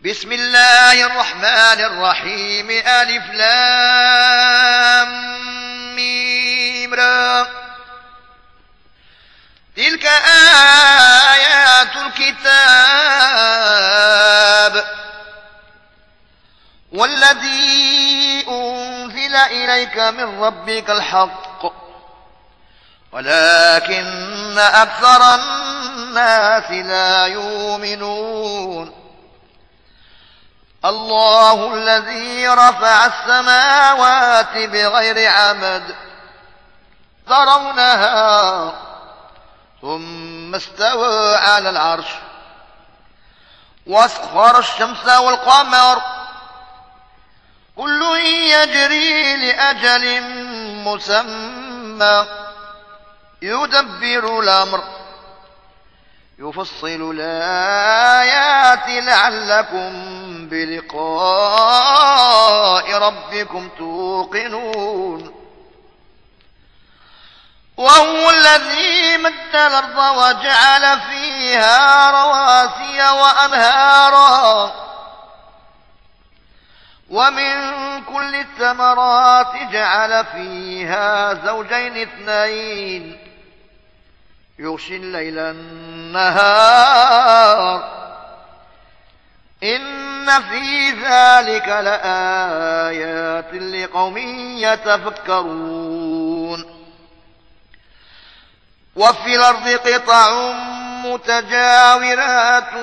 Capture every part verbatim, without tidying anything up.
بسم الله الرحمن الرحيم ألف لام ميم را تلك آيات الكتاب والذي أنزل إليك من ربك الحق ولكن أكثر الناس لا يؤمنون الله الذي رفع السماوات بغير عمد ترونها ثم استوى على العرش واسخر الشمس والقمر كل يجري لأجل مسمى يدبر الأمر يفصل الآيات لعلكم بلقاء ربكم توقنون وهو الذي مد الأرض وجعل فيها رواسي وأنهارا ومن كل الثمرات جعل فيها زوجين اثنين يغشي الليل النهار إن في ذلك لآيات لقوم يتفكرون وفي الأرض قطع متجاورات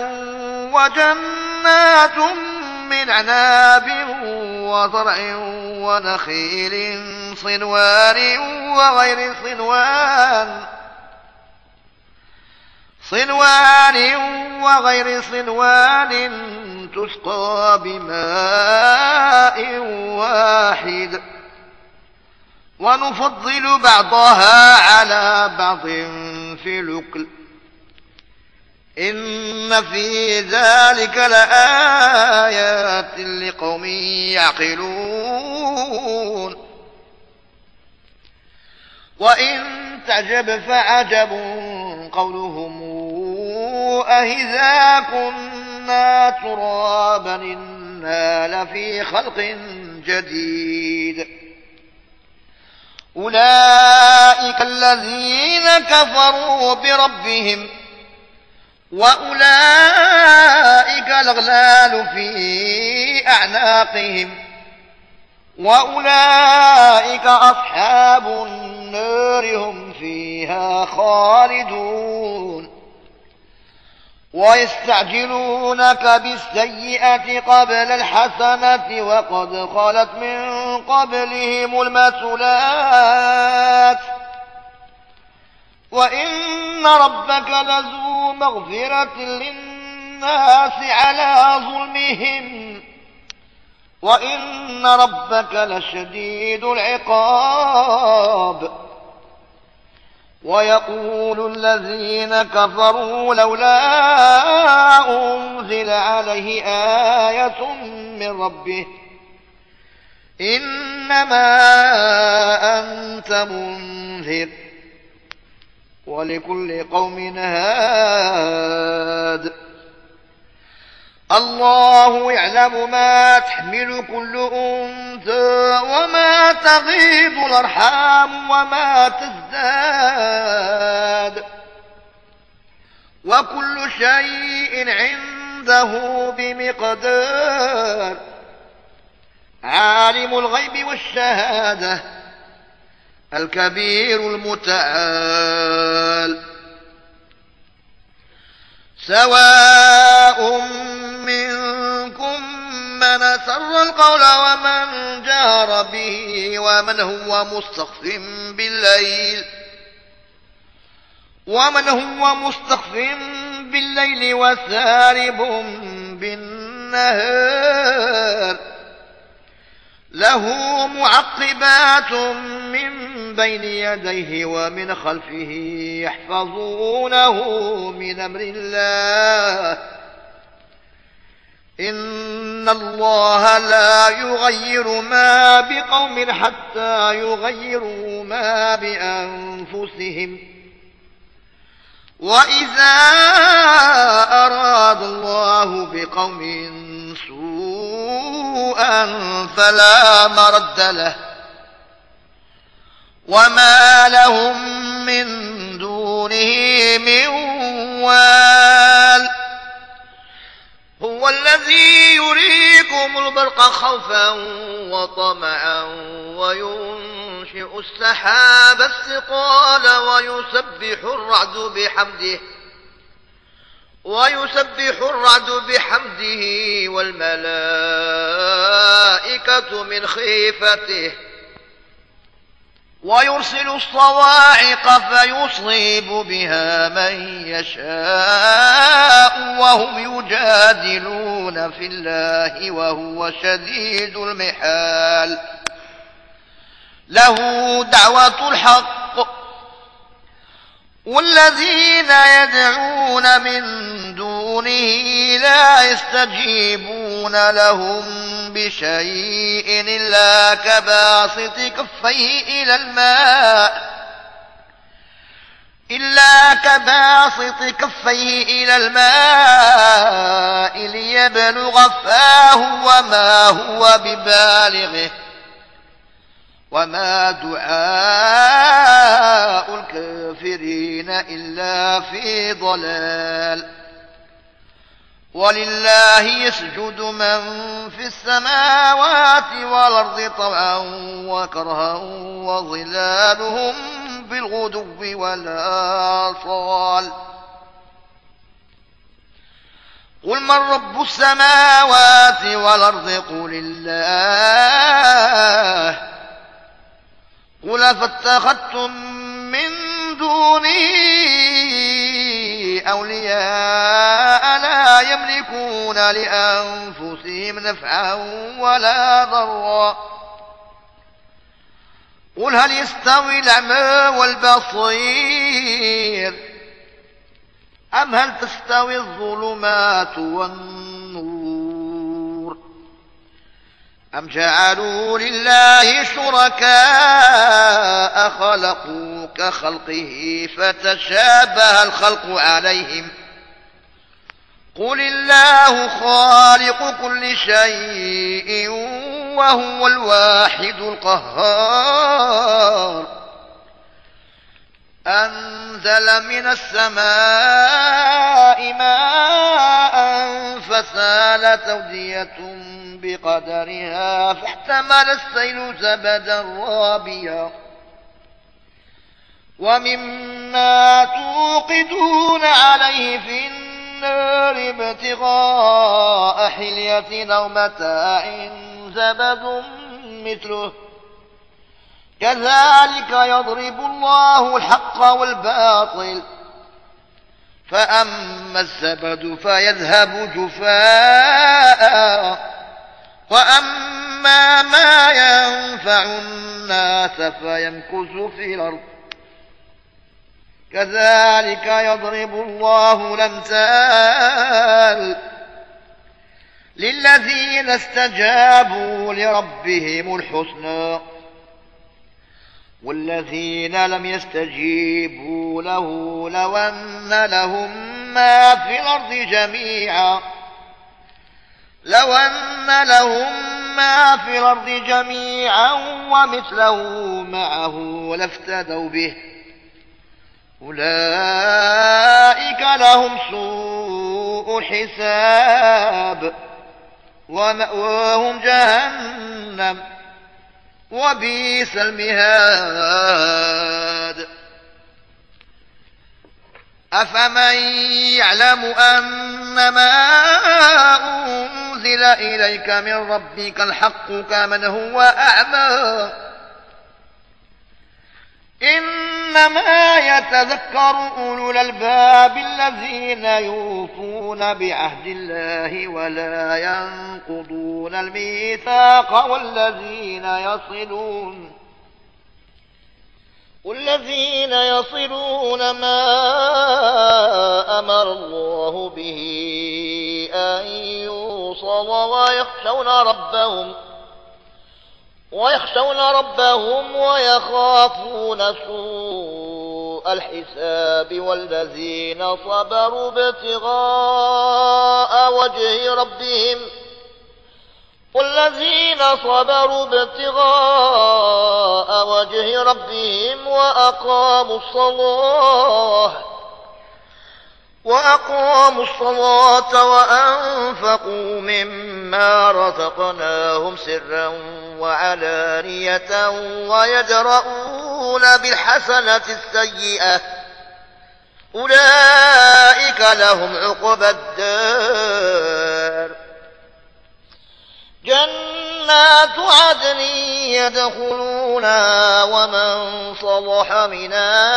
وجنات من عناب وزرع ونخيل صنوان وغير صنوان صنوان وغير صنوان تسقى بماء واحد ونفضل بعضها على بعض في الأكل إن في ذلك لآيات لقوم يعقلون وإن تعجب فعجب قولهم أهذا كنا ترابا إنا لفي خلق جديد أولئك الذين كفروا بربهم وأولئك الأغلال في أعناقهم وأولئك أصحاب النار هم فيها خالدون ويستعجلونك بالسيئة قبل الحسنة وقد خلت من قبلهم المثلات وإن ربك لذو مغفرة للناس على ظلمهم وإن ربك لشديد العقاب ويقول الذين كفروا لولا أنزل عليه آية من ربه إنما أنت منذر ولكل قوم هاد الله يعلم ما تحمل كل أنثى وما تغيض الأرحام وما تزداد وكل شيء عنده بمقدار عالم الغيب والشهادة الكبير المتعال سواء منكم من أسر القول ومن جهر به ومن هو مستخف بالليل ومن هو مستخف بالليل وسارب بالنهار له معقبات من بين يديه ومن خلفه يحفظونه من أمر الله إن الله لا يغير ما بقوم حتى يغيروا ما بأنفسهم وإذا أراد الله بقوم سوءا فلا مرد له وما لهم من دونه من وال هو الذي يريكم البرق خوفا وطمعا وينشئ السحاب الثقال ويسبح الرعد بحمده ويسبح الرعد بحمده والملائكة من خيفته ويرسل الصواعق فيصيب بها من يشاء وهم يجادلون في الله وهو شديد المحال له دعوة الحق والذين يدعون من دونه لا يستجيبون لهم بشيء إلا كباسط كفيه إلى الماء إلا كباسط كفيه إلى الماء ليبلغ فاه وما هو ببالغه وما دعاء الكافرين إلا في ضلال ولله يسجد من في السماوات والأرض طوعا وكرها وظلالهم بالغدو والآصال قل من رب السماوات والأرض قل الله قل فاتخذتم من دونه أولياء لا يملكون لأنفسهم نفعا ولا ضرا قل هل يستوي الأعمى والبصير أم هل تستوي الظلمات والنور أم جعلوا لله شركاء خلقوا كخلقه فتشابه الخلق عليهم قل الله خالق كل شيء وهو الواحد القهار أنزل من السماء ماء فسالت أودية بقدرها فاحتمل السيل زبدا رابيا ومما توقدون عليه في النار ابتغاء حلية أو متاع زبد مثله كذلك يضرب الله الحق والباطل فأما الزبد فيذهب جفاء وأما ما ينفع الناس فيمكث في الأرض كذلك يضرب الله الأمثال للذين استجابوا لربهم الحسنى والذين لم يستجيبوا له لو أن لهم ما في الأرض جميعا لو أن لهم ما في الأرض جميعا ومثله معه لافتدوا به أولئك لهم سوء الحساب ومأواهم جهنم وبئس المهاد أفمن يعلم أنما أنزل إليك من ربك الحق كمن هو أعمى إنما يتذكر أولو الألباب الذين يوفون بعهد الله ولا ينقضون الميثاق والذين يصلون والذين يصلون ما أمر الله به أن يوصل ويخشون ربهم ويخشون ربهم ويخافون سوء الحساب والذين صبروا ابتغاء وجه ربهم والذين صبروا ابتغاء وجه ربهم وأقاموا الصلاة وأقاموا الصلاة وأنفقوا مما رزقناهم سرا وعلانية ويدرؤون بالحسنة السيئة أولئك لهم عقبى الدار جنات عدن يدخلونها ومن صلح من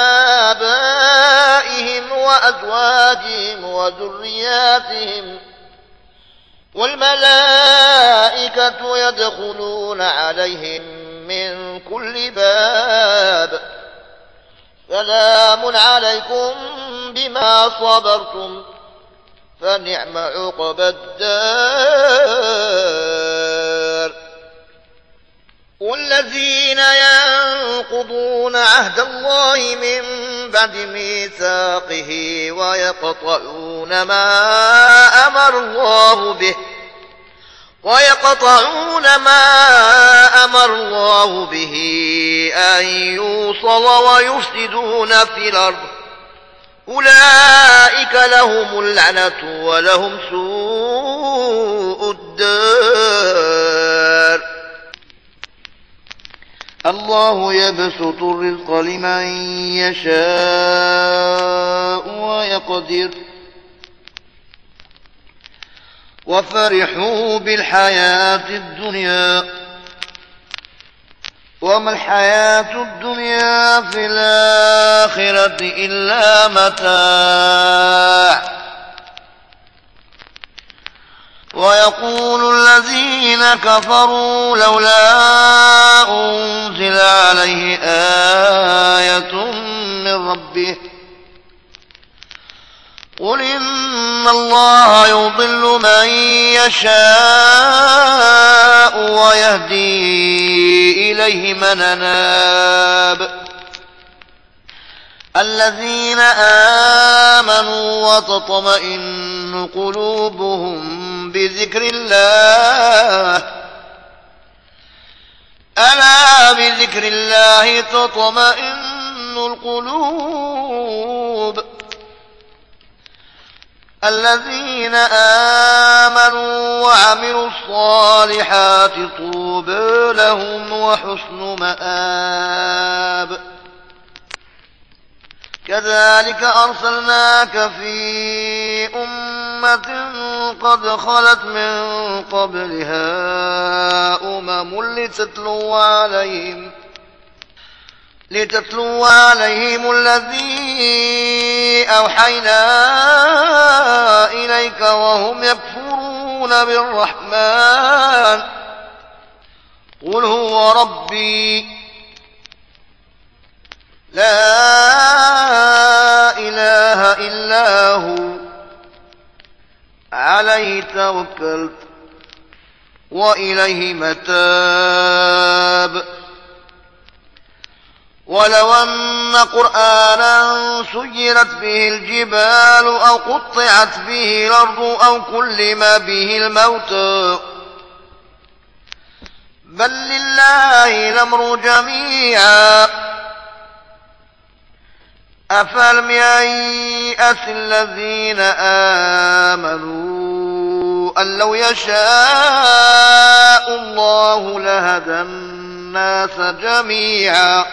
آبائهم وأزواجهم وذرياتهم والملائكة يدخلون عليهم من كل باب سلام عليكم بما صبرتم فنعم عقبى الدار والذين ينقضون عهد الله من بعد ميثاقه ويقطعون ما أمر الله به ويقطعون ما أمر الله به أن يوصل ويفسدون في الأرض أولئك لهم اللعنة ولهم سوء الدار الله يبسط الرزق لمن يشاء ويقدر وفرحوا بالحياة الدنيا وما الحياة الدنيا في الآخرة إلا متاع ويقول الذين كفروا لولا أنزل عليه آية من ربه قل إن الله يضل من يشاء ويهدي إليه من أناب الذين آمنوا وتطمئن قلوبهم بذكر الله ألا بذكر الله تطمئن القلوب الذين آمنوا وعملوا الصالحات طوبى لهم وحسن مآب كذلك أرسلناك في أمة قد خلت من قبلها أمم لتتلو عليهم لتتلو عليهم الذي أوحينا إليك وهم يكفرون بالرحمن قل هو ربي لا إله إلا هو عليه توكلت وإليه متاب ولو أن قرآنا سيرت به الجبال أو قطعت به الأرض أو كلم به الموتى بل لله الأمر جميعا أفلم ييأس الذين آمنوا أن لو يشاء الله لهدى الناس جميعا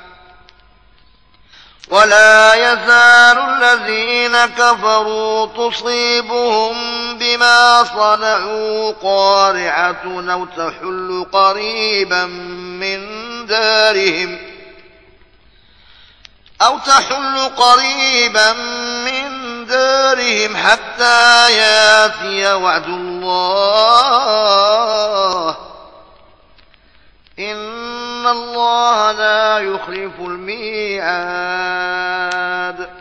ولا يزال الذين كفروا تصيبهم بما صنعوا قارعة أو تحل قريبا من دارهم أو تحل قريبا من دارهم حتى ياتي وعد الله إن الله لا يخلف الميعاد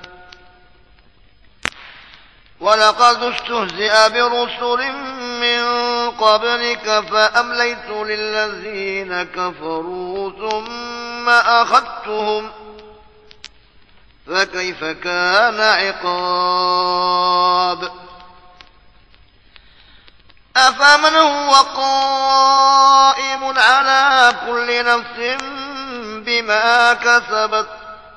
ولقد استهزئ برسل من قبلك فأمليت للذين كفروا ثم أخذتهم فكيف كان عقاب أفمن هو قائم على كل نفس بما كسبت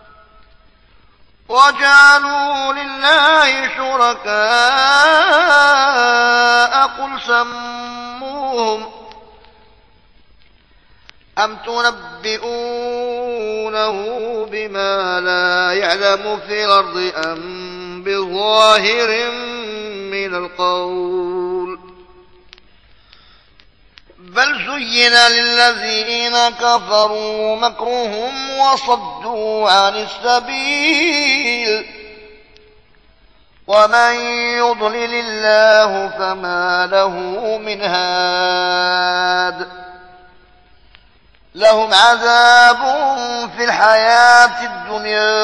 وجعلوا لله شركاء قل سموهم أم تنبئونه بما لا يعلم في الأرض أم بظاهر من القول بل زين للذين كفروا مكرهم وصدوا عن السبيل ومن يضلل الله فما له من هاد لهم عذاب في الحياة الدنيا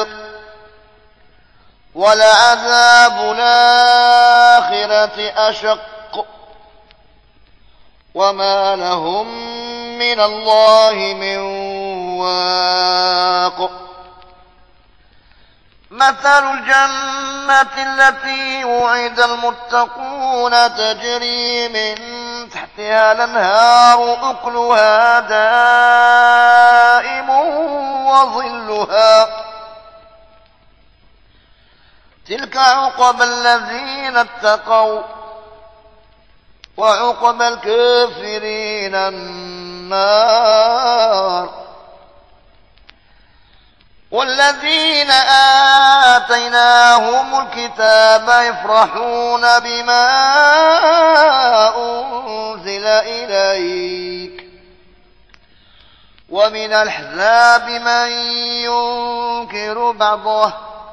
ولعذاب الآخرة أشق وما لهم من الله من واق مثل الجنة التي وعد المتقون تجري من تحتها الأنهار أكلها دائم وظلها تلك عقبى الذين اتقوا وعقبى الكافرين النار والذين آتيناهم الكتاب يفرحون بما أنزل إليك ومن الأحزاب من ينكر بعضه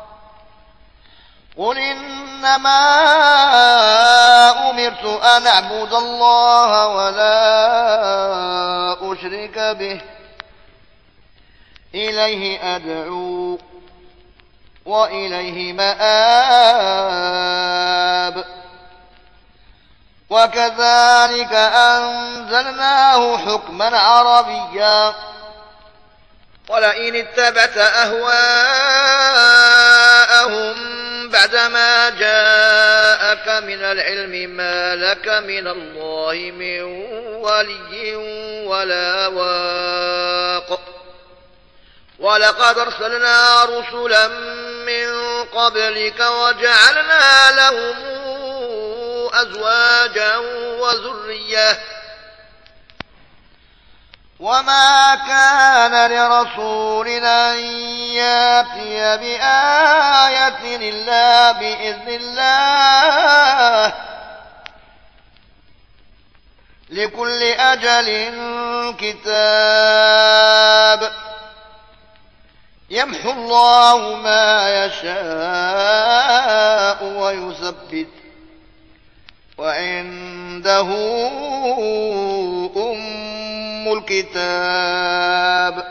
قل إنما أمرت أن أعبد الله ولا أشرك به إليه أدعو وإليه مآب وكذلك أنزلناه حكما عربيا ولئن اتبعت أهواءهم بعدما جاءك من العلم ما لك من الله من ولي ولا واق ولقد أرسلنا رسلا من قبلك وجعلنا لهم أزواجا وذرية وما كان لرسول أن يأتي بآية إلا بإذن الله لكل أجل كتاب يمحو الله ما يشاء ويثبت وعنده أم الكتاب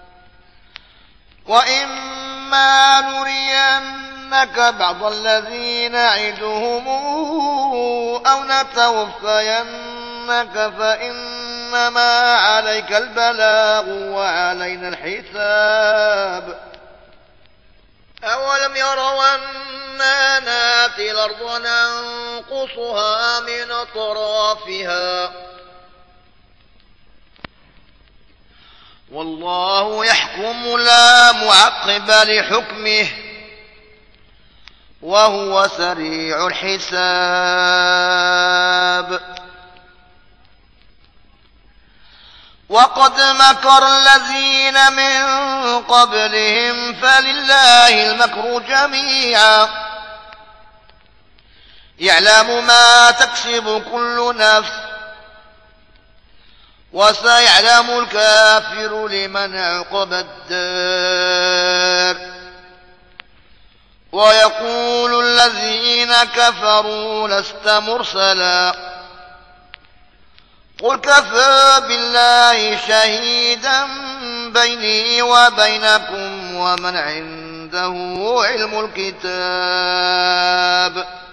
وإما نرينك بعض الذين نعدهم أو نتوفينك فإنما عليك البلاغ وعلينا الحساب أولم يروا أنا ناتي الأرض ننقصها من أطرافها والله يحكم لا معقب لحكمه وهو سريع الحساب وقد مكر الذين من قبلهم فلله المكر جميعا يعلم ما تكسب كل نفس وسيعلم الكافر لمن عقب الدار ويقول الذين كفروا لست مرسلا قل كفى بالله شهيدا بيني وبينكم ومن عنده علم الكتاب